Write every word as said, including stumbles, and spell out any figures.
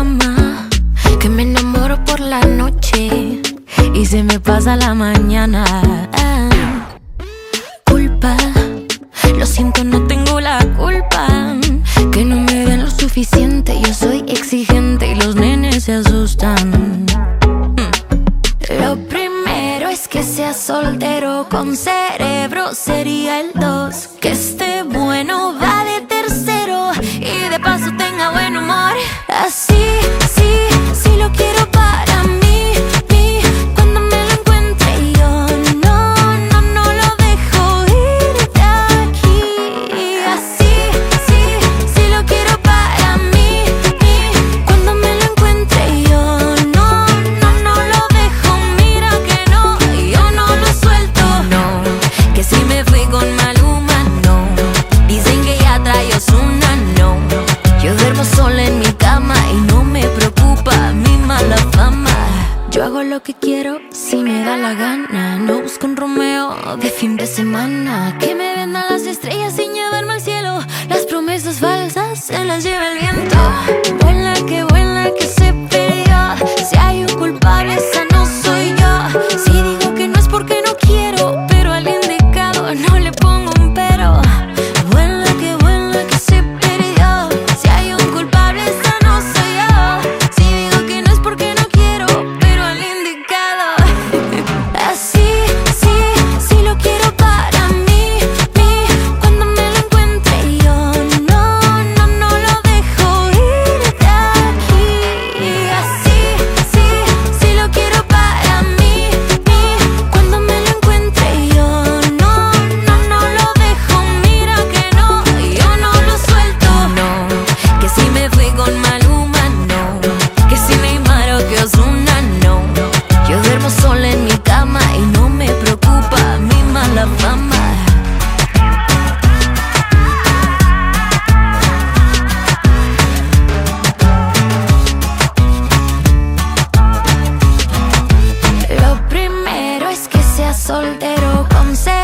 fama, que me enamoro por la noche y se me pasa la mañana. Ah, culpa, lo siento, no tengo la culpa. Que no me den lo suficiente, yo soy exigente y los nenes se asustan. mm. Lo primero es que sea soltero con cerebro, sería el dos. Que esté bueno, va de tercero y de paso tenga buen humor. Así, sí, sí lo quiero para mí, mí. Cuando me lo encuentre yo, no, no, no lo dejo ir de aquí. Así, sí, sí lo quiero para mí, mí. Cuando me lo encuentre yo, no, no, no lo dejo. Mira que no, yo no lo suelto. No, que si me fui con Maluma, no. Dicen que ya trae Ozuna, no. Yo duermo sola en mi cama y no me preocupa mi mala fama. Yo hago lo que quiero si me da la gana. No busco un Romeo de fin de semana. Que me vendan las estrellas sin llevarme al cielo. Las promesas falsas se las lleva el viento. Vuela que vuela que se perdió. Si hay un culpable, esa no soy yo. Si digo que no es porque no quiero, pero al indicado no le pongo un pero. Vuela que vuela que se perdió. Si hay un culpable, esa no soy yo. Si digo que no es porque no quiero, pero al indicado. Así, sí, sí lo quiero para mí, mí. Cuando me lo encuentre yo, no, no, no lo dejo ir de aquí. Así, sí, sí lo quiero para mí, mí. Cuando me lo encuentre yo, no, no, no lo dejo. Mira que no, yo no lo suelto. No, que si me fui con Maluma, no. Que si Neymar o que Ozuna, no. Yo duermo sola en mi cama y no me preocupa mi mala fama. Lo primero es que sea soltero con cerebro.